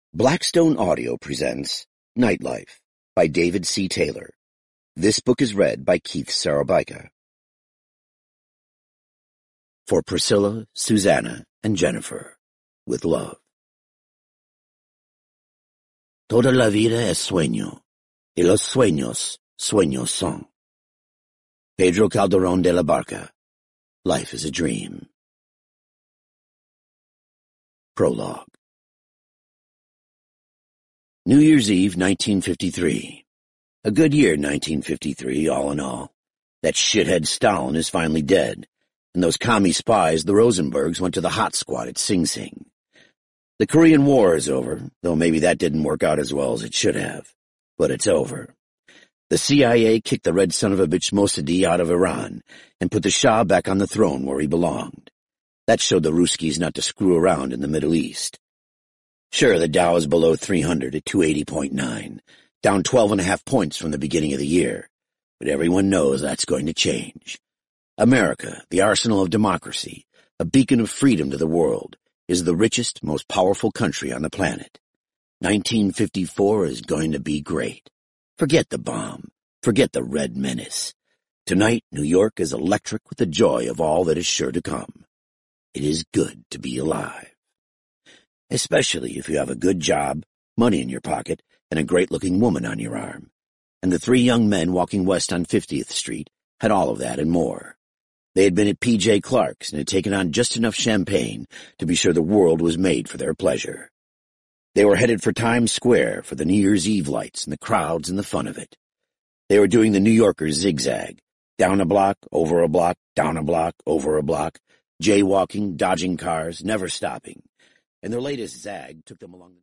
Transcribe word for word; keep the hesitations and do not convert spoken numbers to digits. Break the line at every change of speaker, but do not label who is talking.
Blackstone Audio presents Nightlife by David C. Taylor. This book is read by Keith Sarabika. For Priscilla, Susanna, and Jennifer, with love. Toda la vida es sueño, y los sueños, sueños son. Pedro Calderón de la Barca. Life is a Dream. Prologue. New Year's Eve, nineteen fifty-three. A good year, nineteen fifty-three, all in all. That shithead Stalin is finally dead, and those commie spies, the Rosenbergs, went to the hot squad at Sing Sing. The Korean War is over, though maybe that didn't work out as well as it should have. But it's over. The C I A kicked the red son of a bitch Mossadi out of Iran and put the Shah back on the throne where he belonged. That showed the Ruskies not to screw around in the Middle East. Sure, the Dow is below three hundred at two eighty point nine, down twelve and a half points from the beginning of the year. But everyone knows that's going to change. America, the arsenal of democracy, a beacon of freedom to the world, is the richest, most powerful country on the planet. nineteen fifty-four is going to be great. Forget the bomb. Forget the Red Menace. Tonight, New York is electric with the joy of all that is sure to come. It is good to be alive. Especially if you have a good job, money in your pocket, and a great-looking woman on your arm. And the three young men walking west on fiftieth Street had all of that and more. They had been at P J Clark's and had taken on just enough champagne to be sure the world was made for their pleasure. They were headed for Times Square for the New Year's Eve lights and the crowds and the fun of it. They were doing the New Yorkers zigzag, down a block, over a block, down a block, over a block, jaywalking, dodging cars, never stopping. And their latest zag took them along the